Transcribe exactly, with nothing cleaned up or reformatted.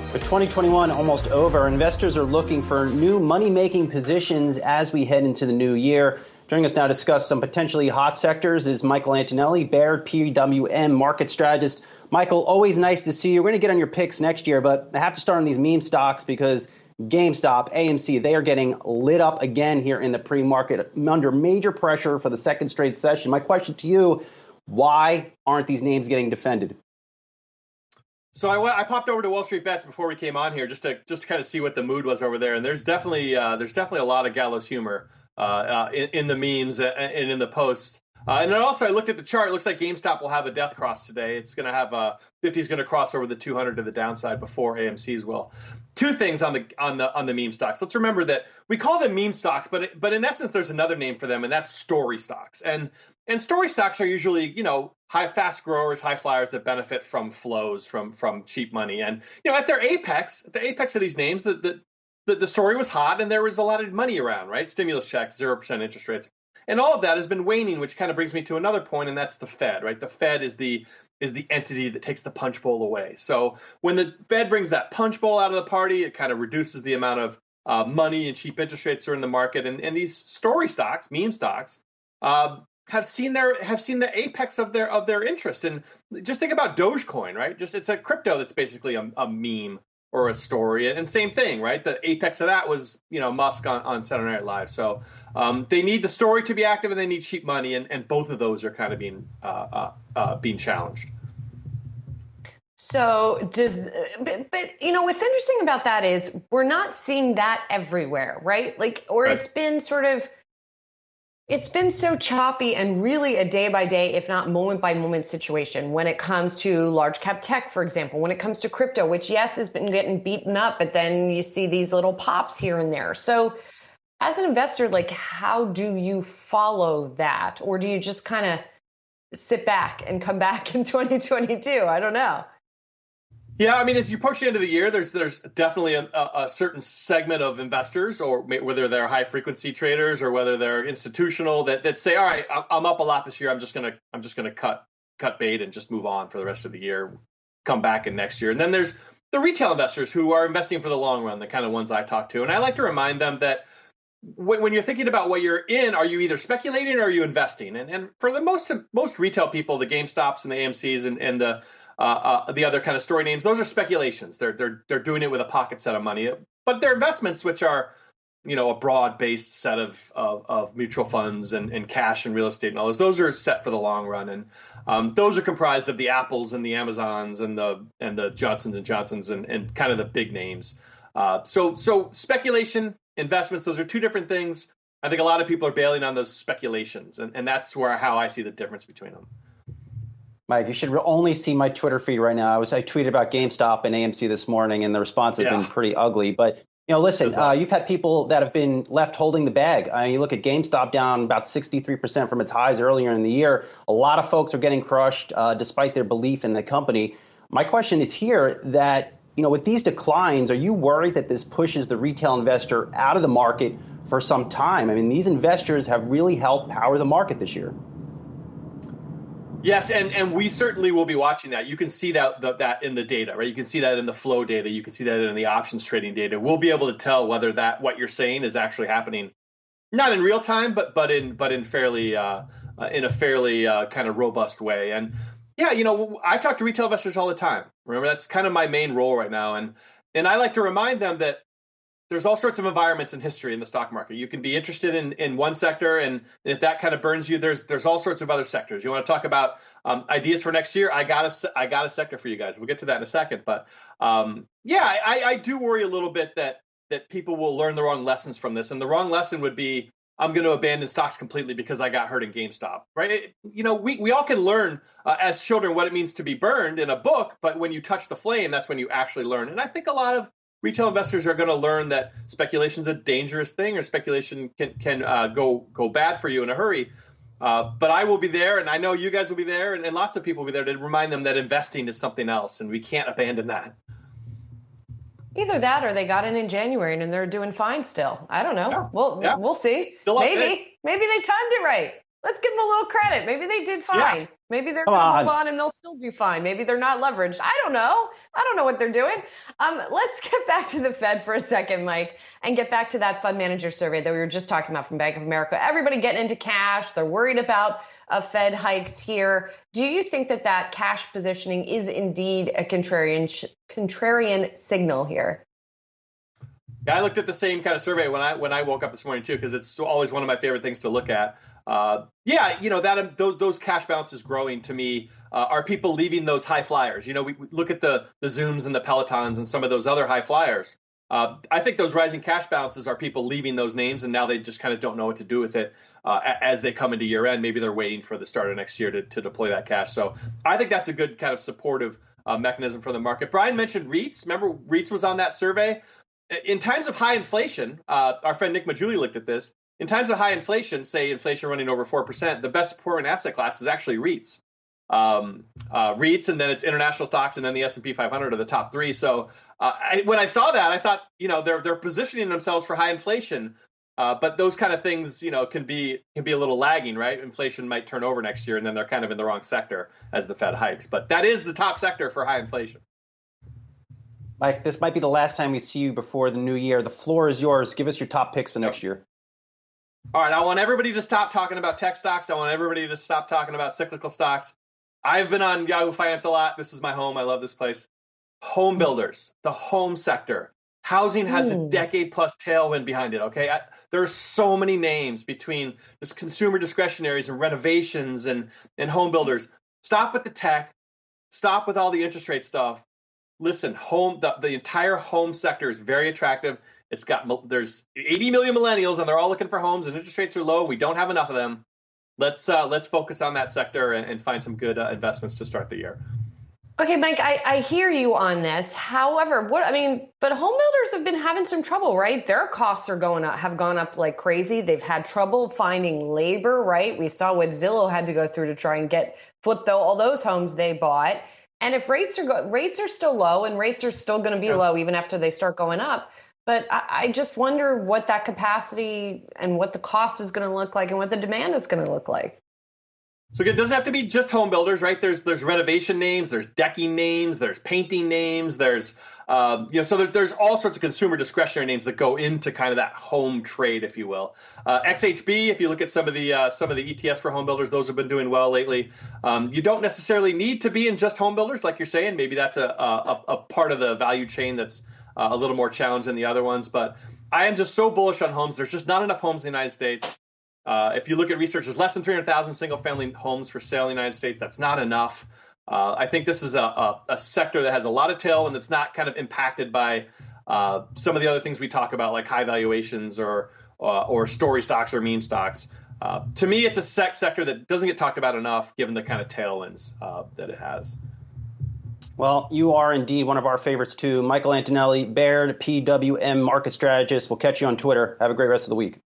With twenty twenty-one almost over, investors are looking for new money-making positions as we head into the new year. Joining us now to discuss some potentially hot sectors is Michael Antonelli, Baird P W M market strategist. Michael, always nice to see you. We're going to get on your picks next year, but I have to start on these meme stocks because GameStop, A M C, they are getting lit up again here in the pre-market under major pressure for the second straight session. My question to you, why aren't these names getting defended? So I, I popped over to Wall Street Bets before we came on here just to just to kind of see what the mood was over there, and there's definitely uh, there's definitely a lot of gallows humor uh, uh, in, in the memes and in the posts. Uh, and then also I looked at the chart. It looks like GameStop will have a death cross today. It's going to have a fifty is going to cross over the two hundred to the downside before A M C's will. Two things on the on the on the meme stocks. Let's remember that we call them meme stocks, but it, but in essence there's another name for them, and that's story stocks. And and story stocks are usually, you know, high fast growers, high flyers that benefit from flows from from cheap money. And you know, at their apex, at the apex of these names, the the the, the story was hot and there was a lot of money around, right? Stimulus checks, zero percent interest rates. And all of that has been waning, which kind of brings me to another point, and that's the Fed, right? The Fed is the is the entity that takes the punch bowl away. So when the Fed brings that punch bowl out of the party, it kind of reduces the amount of uh, money and cheap interest rates that are in the market. And, and these story stocks, meme stocks, uh, have seen their have seen the apex of their of their interest. And just think about Dogecoin, right? Just it's a crypto that's basically a, a meme or a story. And same thing, right? The apex of that was, you know, Musk on, on Saturday Night Live. So um, they need the story to be active and they need cheap money. And, and both of those are kind of being uh, uh, uh, being challenged. So does, but, but, you know, what's interesting about that is we're not seeing that everywhere, right? Like, or right. It's been sort of, it's been so choppy and really a day by day, if not moment by moment situation when it comes to large cap tech, for example, when it comes to crypto, which yes, has been getting beaten up, but then you see these little pops here and there. So as an investor, like, how do you follow that? Or do you just kind of sit back and come back in twenty twenty-two? I don't know. Yeah, I mean, as you approach the end of the year, there's there's definitely a, a certain segment of investors, or whether they're high frequency traders or whether they're institutional, that, that say, all right, I'm up a lot this year. I'm just gonna I'm just gonna cut cut bait and just move on for the rest of the year, come back in next year. And then there's the retail investors who are investing for the long run, the kind of ones I talk to. And I like to remind them that when, when you're thinking about what you're in, are you either speculating or are you investing? And and for the most most retail people, the GameStops and the A M Cs and, and the Uh, uh, the other kind of story names, those are speculations. They're they're they're doing it with a pocket set of money, but they're investments which are, you know, a broad-based set of of, of mutual funds and, and cash and real estate and all those. Those are set for the long run, and um, those are comprised of the Apples and the Amazons and the and the Johnsons and Johnsons and, and kind of the big names. Uh, so so speculation, investments, those are two different things. I think a lot of people are bailing on those speculations, and, and that's where how I see the difference between them. Mike, you should only see my Twitter feed right now. I was I tweeted about GameStop and A M C this morning, and the response has yeah. been pretty ugly. But you know, listen, uh, you've had people that have been left holding the bag. I mean, you look at GameStop down about sixty-three percent from its highs earlier in the year. A lot of folks are getting crushed uh, despite their belief in the company. My question is here that, you know, with these declines, are you worried that this pushes the retail investor out of the market for some time? I mean, these investors have really helped power the market this year. Yes, and, and we certainly will be watching that. You can see that, that that in the data, right? You can see that in the flow data. You can see that in the options trading data. We'll be able to tell whether that what you're saying is actually happening, not in real time, but but in but in fairly uh, uh, in a fairly uh, kind of robust way. And yeah, you know, I talk to retail investors all the time. Remember, that's kind of my main role right now, and and I like to remind them that there's all sorts of environments in history in the stock market. You can be interested in, in one sector, and, and if that kind of burns you, there's there's all sorts of other sectors. You want to talk about um, ideas for next year? I got a I got a sector for you guys. We'll get to that in a second. But um, yeah, I, I do worry a little bit that that people will learn the wrong lessons from this, and the wrong lesson would be I'm going to abandon stocks completely because I got hurt in GameStop, right? It, you know, we we all can learn uh, as children what it means to be burned in a book, but when you touch the flame, that's when you actually learn. And I think a lot of retail investors are going to learn that speculation is a dangerous thing, or speculation can can uh, go go bad for you in a hurry. Uh, but I will be there, and I know you guys will be there, and, and lots of people will be there to remind them that investing is something else, and we can't abandon that. Either that, or they got in in January and they're doing fine still. I don't know. Yeah. We'll yeah. we'll see. Still maybe okay. maybe they timed it right. Let's give them a little credit. Maybe they did fine. Yeah. Maybe they're going to hold on and they'll still do fine. Maybe they're not leveraged. I don't know. I don't know what they're doing. Um, let's get back to the Fed for a second, Mike, and get back to that fund manager survey that we were just talking about from Bank of America. Everybody getting into cash. They're worried about uh, Fed hikes here. Do you think that that cash positioning is indeed a contrarian contrarian signal here? Yeah, I looked at the same kind of survey when I when I woke up this morning too, because it's always one of my favorite things to look at. Uh, yeah, you know, that those, those cash balances growing to me uh, are people leaving those high flyers. You know, we, we look at the the Zooms and the Pelotons and some of those other high flyers. Uh, I think those rising cash balances are people leaving those names, and now they just kind of don't know what to do with it uh, as they come into year end. Maybe they're waiting for the start of next year to, to deploy that cash. So I think that's a good kind of supportive uh, mechanism for the market. Brian mentioned REITs. Remember, REITs was on that survey. In times of high inflation, uh, our friend Nick Majuli looked at this. In times of high inflation, say inflation running over four percent, the best performing asset class is actually REITs. Um, uh, REITs, and then it's international stocks, and then the S and P five hundred are the top three. So uh, I, when I saw that, I thought, you know, they're they're positioning themselves for high inflation. Uh, but those kind of things, you know, can be can be a little lagging, right? Inflation might turn over next year, and then they're kind of in the wrong sector as the Fed hikes. But that is the top sector for high inflation. Mike, this might be the last time we see you before the new year. The floor is yours. Give us your top picks for next year. All right. I want everybody to stop talking about tech stocks. I want everybody to stop talking about cyclical stocks. I've been on Yahoo Finance a lot. This is my home. I love this place. Home builders, the home sector. Housing has Ooh. a decade plus tailwind behind it. Okay. I, there are so many names between this consumer discretionaries and renovations and, and home builders. Stop with the tech. Stop with all the interest rate stuff. Listen, home the, the entire home sector is very attractive. It's got there's eighty million millennials, and they're all looking for homes, and interest rates are low. We don't have enough of them. Let's uh, let's focus on that sector and, and find some good uh, investments to start the year. Okay, Mike, I, I hear you on this. However, what I mean, but home builders have been having some trouble, right? Their costs are going up, have gone up like crazy. They've had trouble finding labor, right? We saw what Zillow had to go through to try and get flip though all those homes they bought. And if rates are go- rates are still low, and rates are still going to be yeah. low even after they start going up, but I, I just wonder what that capacity and what the cost is going to look like and what the demand is going to look like. So it doesn't have to be just home builders, right? There's there's renovation names, there's decking names, there's painting names, there's um, you know, so there's there's all sorts of consumer discretionary names that go into kind of that home trade, if you will. Uh, X H B, if you look at some of the uh, some of the E T Fs for home builders, those have been doing well lately. Um, you don't necessarily need to be in just home builders, like you're saying. Maybe that's a a, a part of the value chain that's uh, a little more challenged than the other ones. But I am just so bullish on homes. There's just not enough homes in the United States. Uh, if you look at research, there's less than three hundred thousand single-family homes for sale in the United States. That's not enough. Uh, I think this is a, a, a sector that has a lot of tailwind that's not kind of impacted by uh, some of the other things we talk about, like high valuations or uh, or story stocks or meme stocks. Uh, to me, it's a sec- sector that doesn't get talked about enough, given the kind of tailwinds uh, that it has. Well, you are indeed one of our favorites, too. Michael Antonelli, Baird, P W M market strategist. We'll catch you on Twitter. Have a great rest of the week.